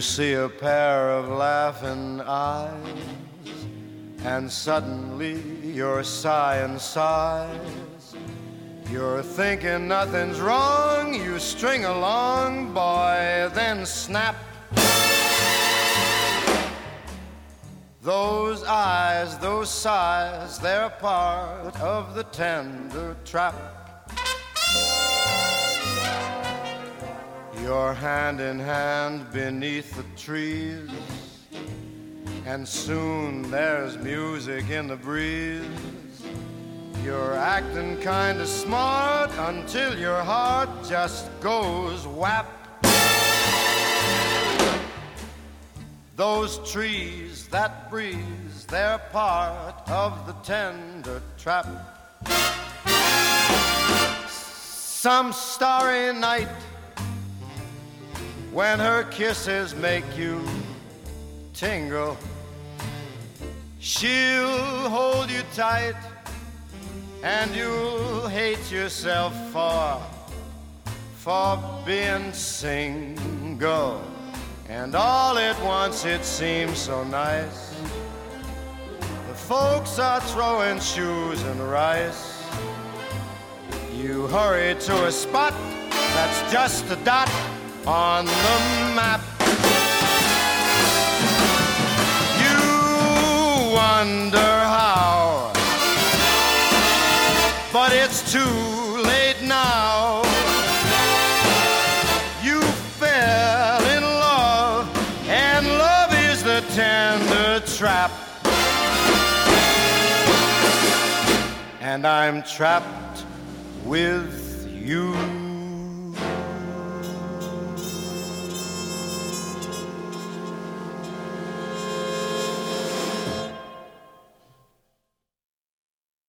see a pair of laughing eyes, and suddenly you're sighing sighs. You're thinking nothing's wrong, you string along, boy, then snap. Those eyes, those sighs, they're part of the tender trap. You're hand in hand beneath the trees, and soon there's music in the breeze. You're acting kinda smart until your heart just goes whap. Those trees, that breeze, they're part of the tender trap. Some starry night, when her kisses make you tingle, she'll hold you tight, and you'll hate yourself for being single. And all at once it seems so nice. The folks are throwing shoes and rice. You hurry to a spot that's just a dot on the map. You wonder how, but it's too late now. You fell in love, and love is the tender trap. And I'm trapped with you.